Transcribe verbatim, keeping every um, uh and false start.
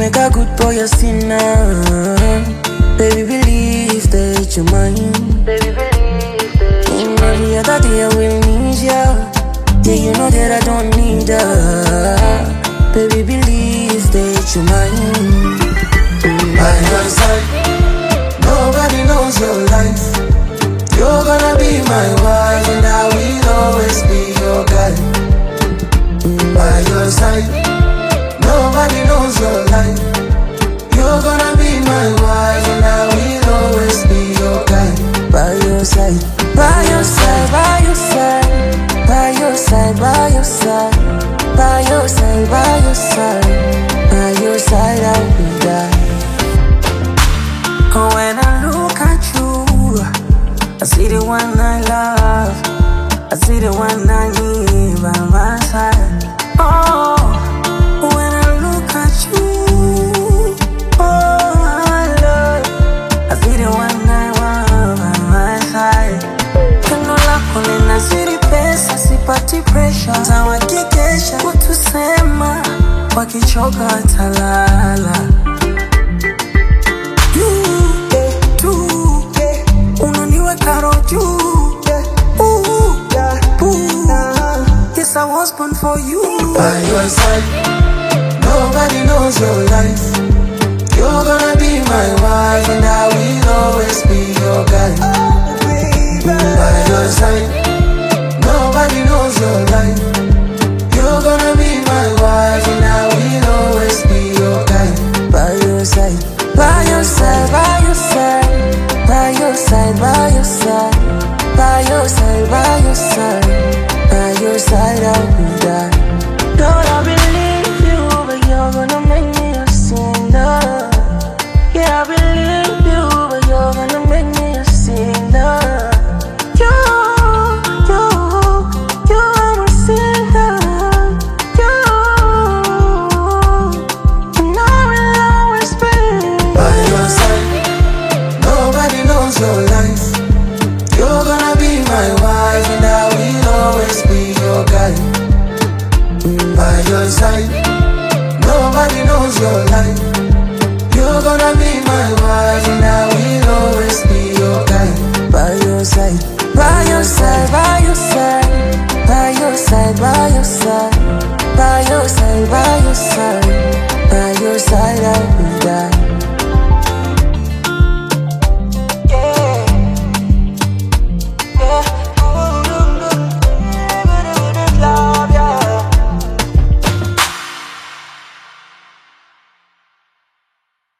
make a good boy a sinner. Baby, believe that you're mine. Baby, believe that you're mine. Every other day I will need ya. Yeah, you know that I don't need her. Baby, believe that you're mine. By your side, nobody knows your life. You're gonna be my wife, and I will always be your guy. By your side, nobody knows your life. You're gonna be my wife, and I will always be your guy. By your side, by your side, by your side, by your side, by your side, by your side, by your side, by your side, I will die. When I look at you, I see the one I love, I see the one I need by my side. Oh, when I look at you, oh my love, I see the one I want by my side. Kando lako linazidi pesa, sipati pressure za wakikesha kutusema, wakichoka watalala. I was born for you. By your side, nobody knows your life. You're gonna be my wife, and I will always be your guy. By your side, nobody knows your life. You're gonna be my wife, and I will always be your guy. By your side, by your side, by your side, by your side, by your side, by your side, by your side. By your side, I will